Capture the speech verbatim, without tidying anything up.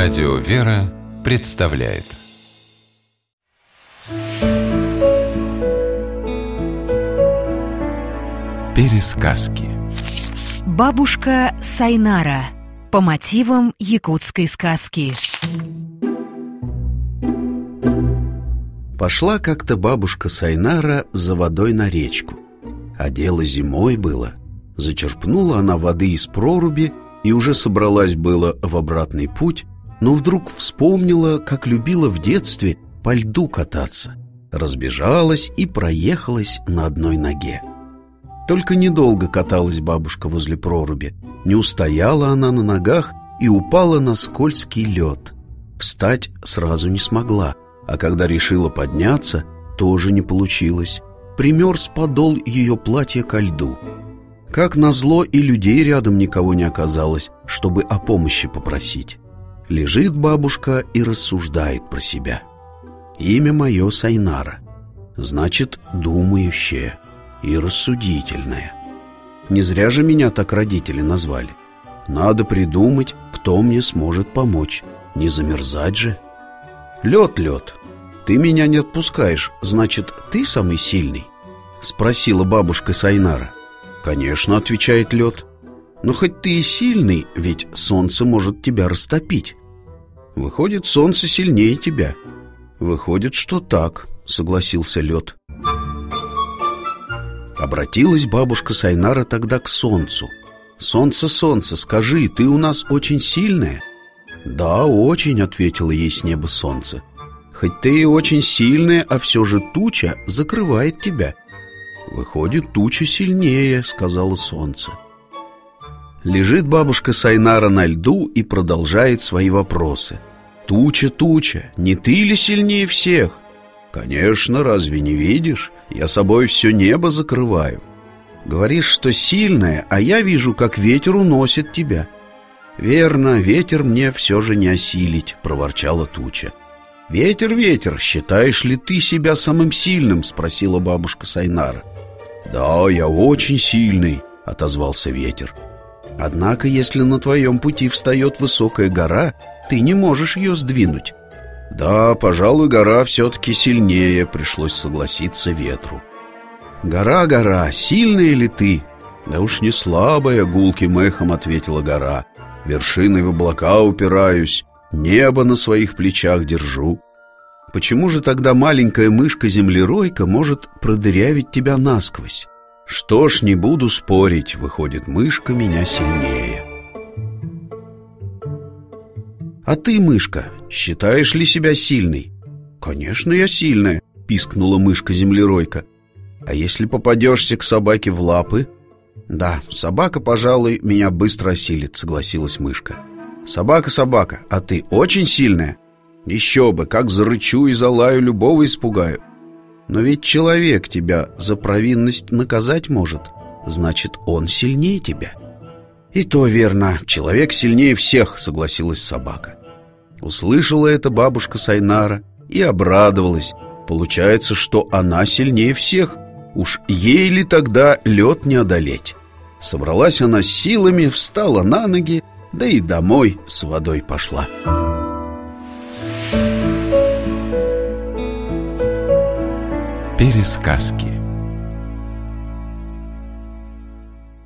Радио «Вера» представляет Пересказки. Бабушка Сайнара по мотивам якутской сказки. Пошла как-то бабушка Сайнара за водой на речку. А дело зимой было. Зачерпнула она воды из проруби и уже собралась было в обратный путь, но вдруг вспомнила, как любила в детстве по льду кататься. Разбежалась и проехалась на одной ноге. Только недолго каталась бабушка возле проруби. Не устояла она на ногах и упала на скользкий лед. Встать сразу не смогла, а когда решила подняться, тоже не получилось. Примерз подол ее платья ко льду. Как назло, и людей рядом никого не оказалось, чтобы о помощи попросить. Лежит бабушка и рассуждает про себя. Имя мое Сайнара, значит, думающая и рассудительная. Не зря же меня так родители назвали. Надо придумать, кто мне сможет помочь. Не замерзать же. Лед, лед, ты меня не отпускаешь, значит, ты самый сильный? Спросила бабушка Сайнара. Конечно, отвечает лед. Но хоть ты и сильный, ведь солнце может тебя растопить. Выходит, солнце сильнее тебя. Выходит, что так, согласился лед. Обратилась бабушка Сайнара тогда к солнцу. Солнце, солнце, скажи, ты у нас очень сильное? Да, очень, ответило ей с неба солнце. Хоть ты и очень сильная, а все же туча закрывает тебя. Выходит, туча сильнее, сказала солнце. Лежит бабушка Сайнара на льду и продолжает свои вопросы. Туча, туча, не ты ли сильнее всех? Конечно, разве не видишь? Я собой все небо закрываю. Говоришь, что сильная, а я вижу, как ветер уносит тебя. Верно, ветер мне все же не осилить, проворчала туча. Ветер, ветер, считаешь ли ты себя самым сильным? Спросила бабушка Сайнара. Да, я очень сильный, отозвался ветер. Однако, если на твоем пути встает высокая гора, ты не можешь ее сдвинуть. Да, пожалуй, гора все-таки сильнее, пришлось согласиться ветру. Гора, гора, сильная ли ты? Да уж не слабая, гулким эхом ответила гора. Вершиной в облака упираюсь, небо на своих плечах держу. Почему же тогда маленькая мышка-землеройка может продырявить тебя насквозь? Что ж, не буду спорить, выходит, мышка меня сильнее. А ты, мышка, считаешь ли себя сильной? Конечно, я сильная, пискнула мышка-землеройка. А если попадешься к собаке в лапы? Да, собака, пожалуй, меня быстро осилит, согласилась мышка. Собака, собака, а ты очень сильная? Еще бы, как зарычу и залаю, любого испугаю. Но ведь человек тебя за провинность наказать может, значит, он сильнее тебя. И то верно, человек сильнее всех, согласилась собака. Услышала это бабушка Сайнара и обрадовалась. Получается, что она сильнее всех. Уж ей ли тогда лед не одолеть? Собралась она с силами, встала на ноги, да и домой с водой пошла. Пересказки.